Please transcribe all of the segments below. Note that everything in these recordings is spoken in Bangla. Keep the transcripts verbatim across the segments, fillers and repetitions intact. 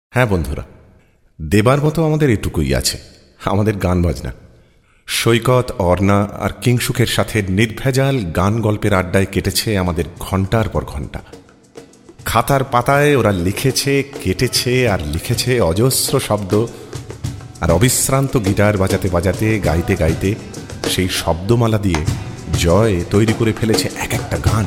হ্যাঁ বন্ধুরা, দেবার মতো আমাদের এটুকুই আছে, আমাদের গান বাজনা। সৈকত, অর্ণা আর কিংসুকের সাথে নির্ভেজাল গান গল্পের আড্ডায় কেটেছে আমাদের ঘন্টার পর ঘন্টা। খাতার পাতায় ওরা লিখেছে, কেটেছে আর লিখেছে অজস্র শব্দ, আর অবিশ্রান্ত গিটার বাজাতে বাজাতে, গাইতে গাইতে সেই শব্দমালা দিয়ে জয় তৈরি করে ফেলেছে এক একটা গান।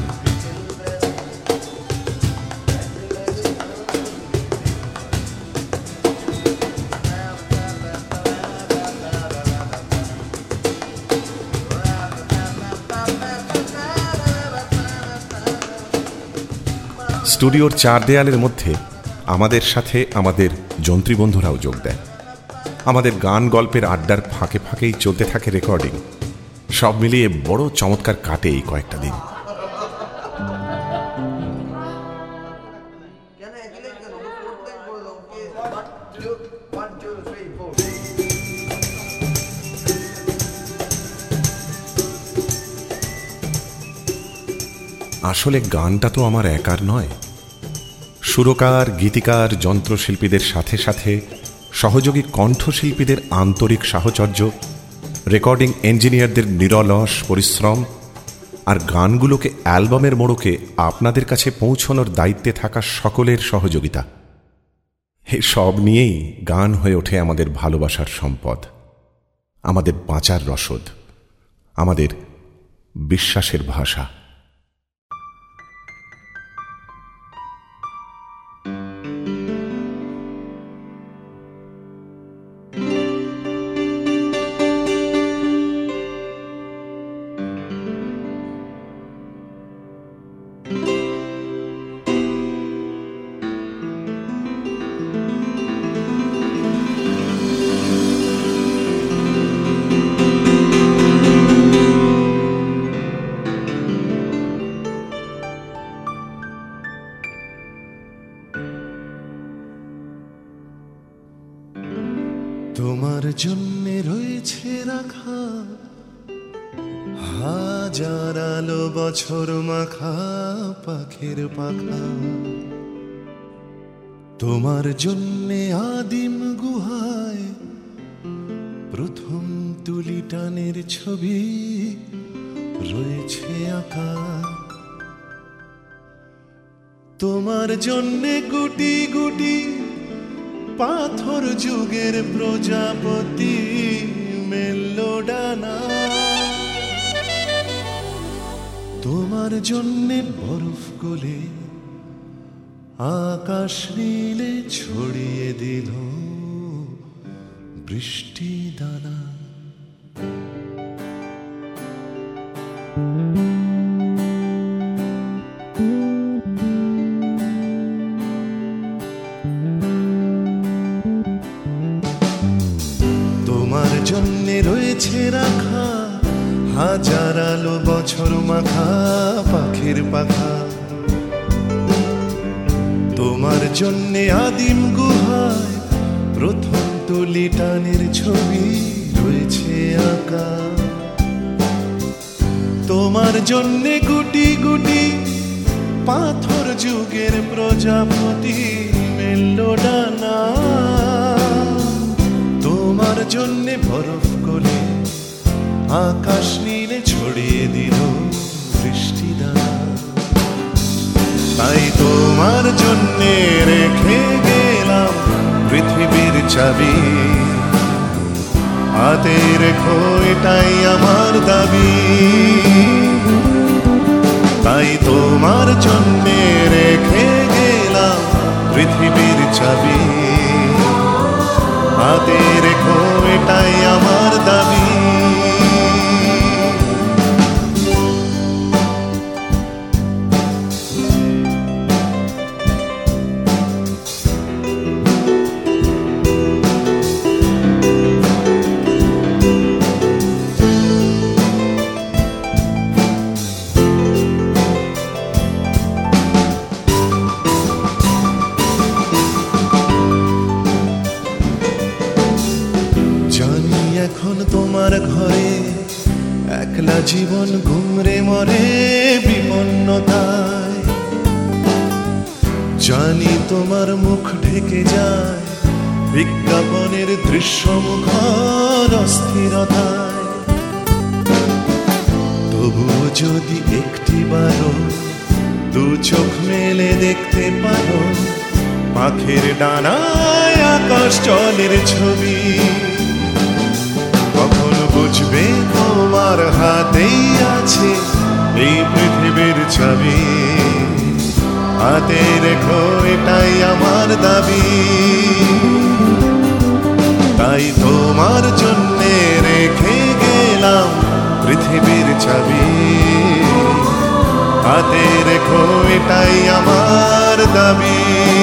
স্টুডিওর চার দেয়ালের মধ্যে আমাদের সাথে আমাদের যন্ত্রী বন্ধুরাও যোগ দেয়। আমাদের গান গল্পের আড্ডার ফাঁকে ফাঁকেই চলতে থাকে রেকর্ডিং। সব মিলিয়ে বড় চমৎকার কাটে এই কয়েকটা দিন। আসলে গানটা তো আমার একার নয়। সুরকার, গীতিকার, যন্ত্রশিল্পীদের সাথে সাথে সহযোগী কণ্ঠশিল্পীদের আন্তরিক সাহচর্য, রেকর্ডিং ইঞ্জিনিয়ারদের নিরলস পরিশ্রম আর গানগুলোকে অ্যালবামের মোড়কে আপনাদের কাছে পৌঁছানোর দায়িত্বে থাকা সকলের সহযোগিতা, এ সব নিয়েই গান হয়ে ওঠে আমাদের ভালোবাসার সম্পদ, আমাদের বাঁচার রসদ, আমাদের বিশ্বাসের ভাষা। তোমার জন্যে রয়েছে রাখা হাজার আলো বছর মাখা পাখির পাখা, তোমার জন্যে আদিম গুহায় প্রথম তুলি টানের ছবি রয়েছে আঁকা, তোমার জন্যে গুটি গুটি পাথর যুগের প্রজাপতি মেললো ডানা, তোমার জন্যে বরফ গলে আকাশ নীলে ছড়িয়ে দিল বৃষ্টি দানা। তোমার জন্যে রয়েছে রাখা হাজার আলো বছর মাখা পাখির পাখা, তোমার জন্যে আদিম গুহায় প্রথম তুলি টানের ছবি রয়েছে আঁকা, তোমার জন্যে গুটি গুটি পাথর যুগের প্রজাপতি মেললো ডানা, তোমার জন্যে বরফ গলে আকাশ নীলে ছড়িয়ে দিল বৃষ্টি দানা। তাই তোমার জন্যে রেখে গেলাম পৃথিবীর চাবি, হাতে রেখো এটাই আমার দাবি। তাই তোমার জন্যে রেখে গেলাম পৃথিবীর চাবি, হাতে রেখো এটাই আমার দাবি। এখন তোমার ঘরে একলা জীবন ঘুমরে মরে বিপন্নতায়, জানি তোমার মুখ ঢেকে যায় বিজ্ঞাপনের দৃশ্যমুখর অস্থিরতায়, তবুও যদি একটিবারও দু চোখ মেলে দেখতে পারো পাখির ডানায় আকাশ জলের ছবি, কখন বুঝবে তোমার হাতেই আছে এই পৃথিবীর ছবি। হাতে রেখো এটাই আমার দাবি, তাই তোমার জন্যে রেখে গেলাম পৃথিবীর ছবি। হাতে রেখো এটাই আমার দাবি।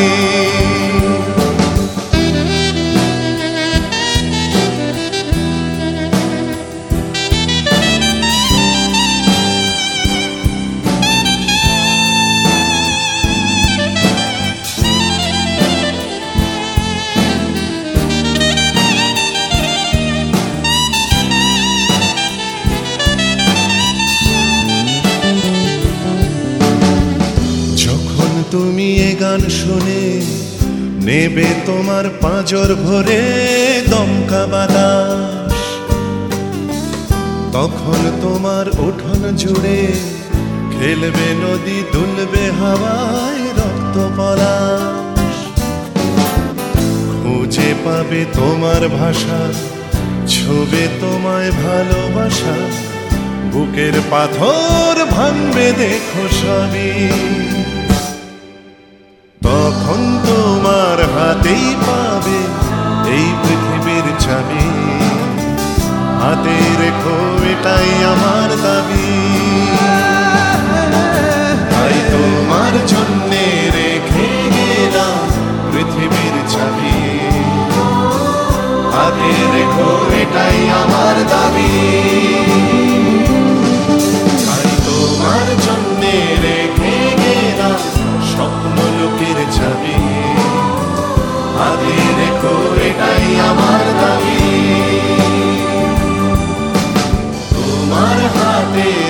তুমি এ গান শুনে নেবে তোমার পাঁজর ভরে দমকা বাতাস, তখন তোমার উঠোন জুড়ে খেলবে নদী, দুলবে হাওয়ায় রক্ত পলাশ। খুঁজে পাবে তোমার ভাষা, ছবে তোমায় ভালোবাসা, বুকের পাথর ভাঙবে দেখো সবই। তখন তোমার হাতেই পাবে এই পৃথিবীর চাবি। হাতে রেখো এটাই আমার দাবি, তাই তোমার জন্যে রেখে গেলাম পৃথিবীর চাবি। হাতে রেখো এটাই আমার দাবি, তাই তোমার জন্যে রেখে গেলাম স্বপ্ন লোকের চাবি। হাতে রেখো এটাই আমার দাবি, তোমার হাতে